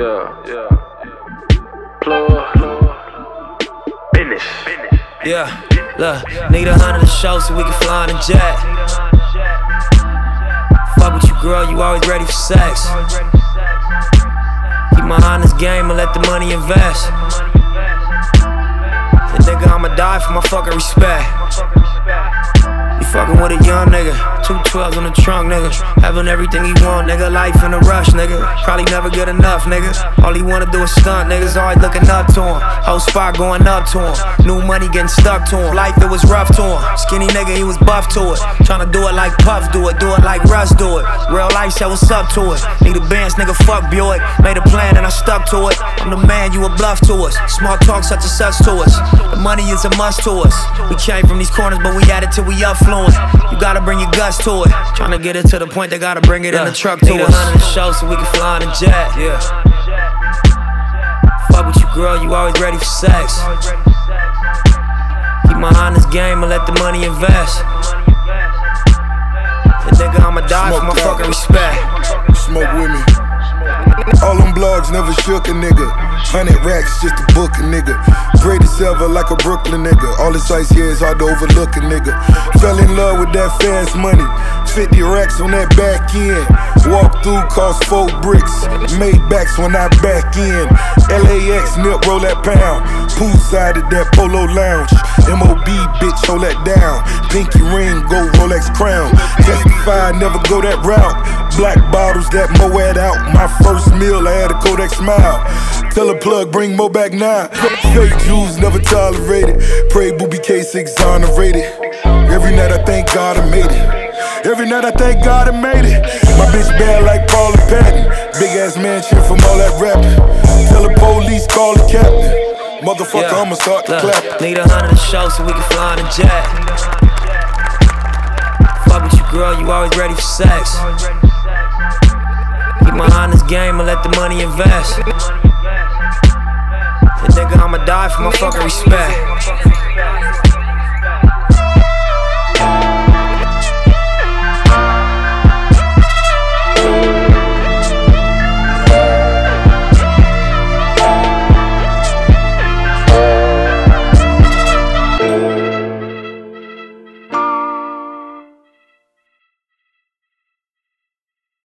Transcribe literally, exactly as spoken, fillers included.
Yeah, yeah. Plug, business. Yeah, look, need a hundred to show so we can fly on a jet. Fuck with you, girl, you always ready for sex. Keep my honest game and let the money invest. And nigga, I'ma die for my fucking respect. You fucking with a young nigga, two twelves on the trunk, nigga. Having everything he want, nigga. Life in a rush, nigga. Probably never get enough, nigga. All he wanna do is stunt, niggas always looking up to him. Whole spot going up to him. New money getting stuck to him. Life, it was rough to him. Skinny nigga, he was buff to it. Tryna do it like Puff do it, do it like Russ do it. Real life said what's up to it. Need a Benz, nigga, fuck Buick. Made a plan and I stuck to it. I'm the man, you a bluff to us. Small talk such and such to us. The money is a must to us. We came from these corners, but we had it till we affluent. You gotta bring your guts to it. Tryna get it to the point, they gotta bring it yeah. in the truck to Need us. Need a hundred to show so we can fly on a jet. Yeah. Fuck with you, girl, you always ready for sex. Keep my honest game and let the money invest. And nigga, I'ma die Smoke for my fucking respect. Smoke with me. All them blogs never shook a nigga. Hundred racks just to book a nigga. Greatest ever like a Brooklyn nigga. All this ice here is hard to overlook a nigga. Fell in love with that fast money. Fifty racks on that back end. Walk through cost four bricks. Made backs when I back in. L A X nip roll that pound. Poolside at that Polo Lounge. M O B bitch hold that down. Pinky ring go Rolex crown. Testify never go that route. Black bottles that Moed out. My first meal I had a Kodak smile. Tell a plug bring Mo back now. Fake Jews never tolerated. Pray Booby case exonerated. Every night I thank God I made it. Every night I thank God I made it. My bitch bad like Paula Patton. Big ass mansion from all that rapping. Tell the police call the captain. Motherfucker, yeah. I'ma start to clap. Need a hundred to show so we can fly on a jet. Fuck with you, girl, you always ready for sex. Keep my honest game and let the money invest. And nigga, I'ma die for my fucking respect.